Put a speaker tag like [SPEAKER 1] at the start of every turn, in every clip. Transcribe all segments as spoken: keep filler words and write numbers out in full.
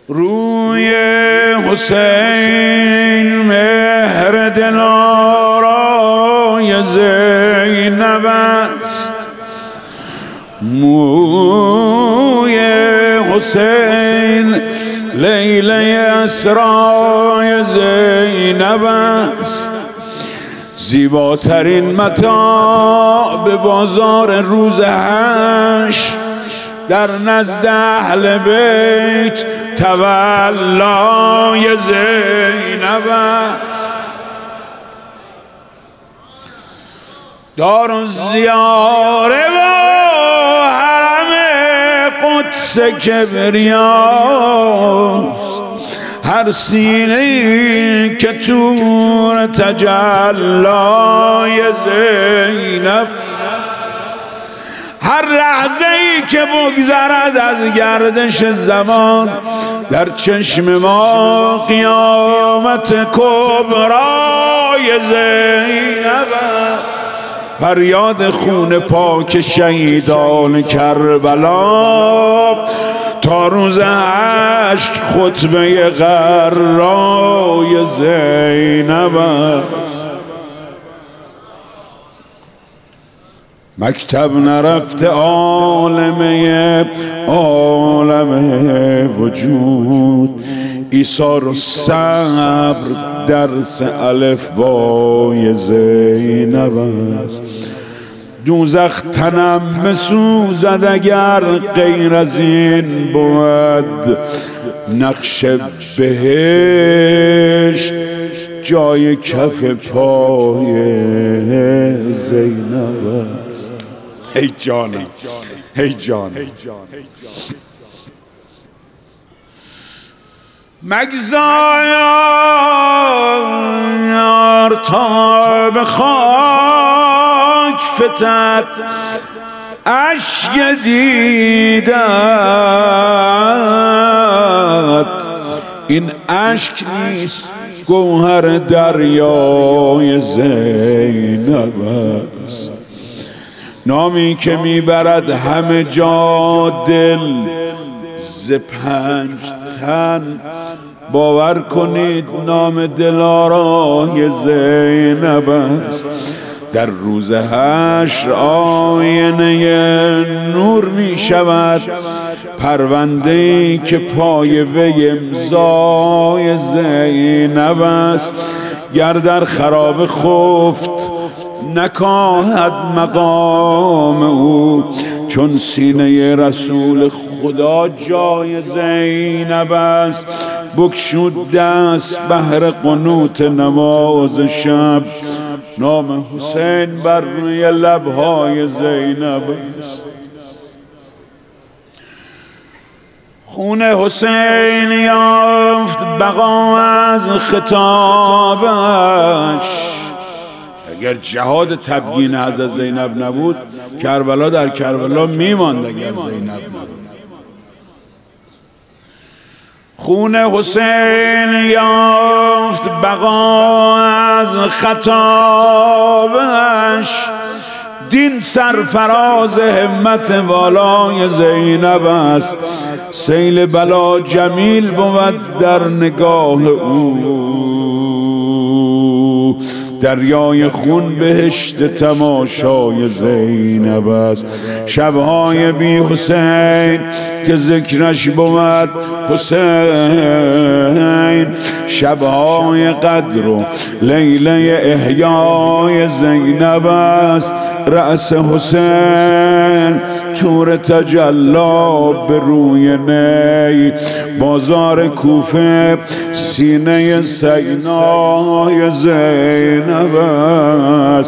[SPEAKER 1] روی حسین مهر دلارای زینب است، موی حسین لیله اسرای زینب است. زیباترین متاع به بازار روز حشر در نزد اهل بیت تولای زینب است. دار الزیاره و حرم قدس کبریاست، هر سینه‌ای که تور تجلای زینب، هر لحظه‌ای که بگذرد از گردش زمان در چشم ما قیامت کبرای زینب. فریاد خون پاک شهیدان کربلا تا روز عشق خطبه غرای زینب است. مکتب نرفته عالمه عالم وجود، ایثار و صبر درس الف بای زینب است. دوزخ تنم بسوزد اگر غیر از این بود، نقش بهشت جای کف پای زینب است. ای جانم، ای جانم، مگذار تا به خاک فتد اشک دیدت، این اشک نیست گوهر دریای زینب است. نامی که میبرد همه جا دل ز پنج تن، باور کنید نام دلارای زینب است. در روز حشر آینه نور می شود پرونده‌ای که پای وی امضای زینب است. گر در خراب خفت نکاهد مقام او، چون سینه رسول خدا جای زینب است. بگشود دست بهر قنوت نماز شب، نام حسین بر روی لبهای زینب است. خون حسین یافت بقا از خطابش. اگر جهاد تبیین حضرت زینب نبود، کربلا در کربلا میماند. اگر زینب نبود، خون حسین یافت بقا از خطابش. دین سرفراز همت والای زینب است، سیل بلا جمیل بود در نگاه او. دریای خون بهشت تماشای زینب است. شبهای بی حسین که ذکرش بود حسین، شبهای قدر و لیله احیای زینب است. رأس حسین تور تجلا به روی نی، بازار کوفه سینه سینای زینب است.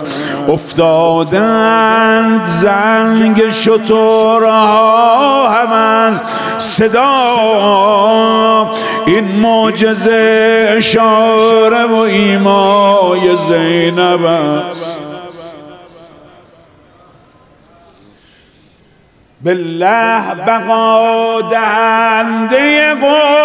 [SPEAKER 1] افتادند زنگ شترها هم از صدا، این معجزه اشاره و ایمای زینب است. بالله بقا دهنده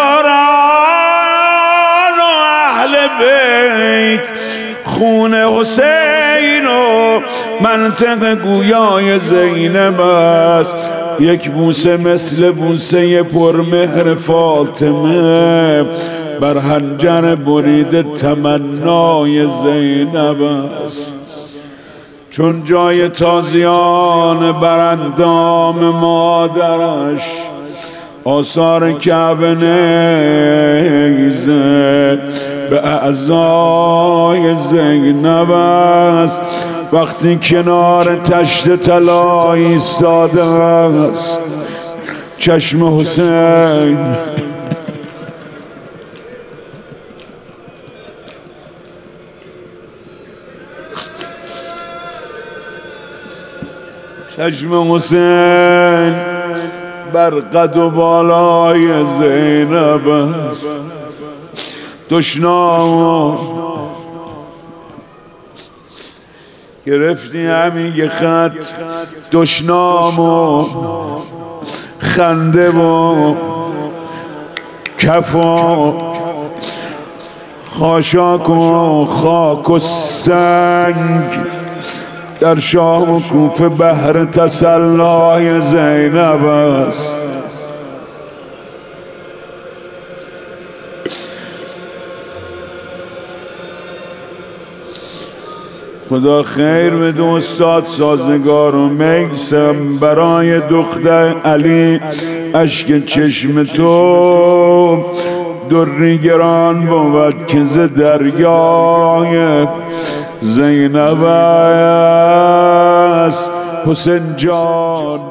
[SPEAKER 1] قرآن و اهل بیت، خون حسین و منطق گویای زینب است. یک بوسه مثل بوسه پرمهر فاطمه بر حنجر بریده تمنای زینب است. چون جای تازیان بر اندام مادرش آثار کعبه نیزه به اعضای زینب است. وقتی کنار تشت طلا ایستاده است چشم حسین چشم حسین بر قد و بالای زینب است. دشنام گرفتی همین یه خط دشنام و خنده و کف و خاشاک و خاک و سنگ در شام و کوفه بحر تسلای زینب است. خدا خیر بده استاد سازگار و میسم برای دختر علی اشک چشم تو دری گران بود که ز دریای زینب است. حسین جان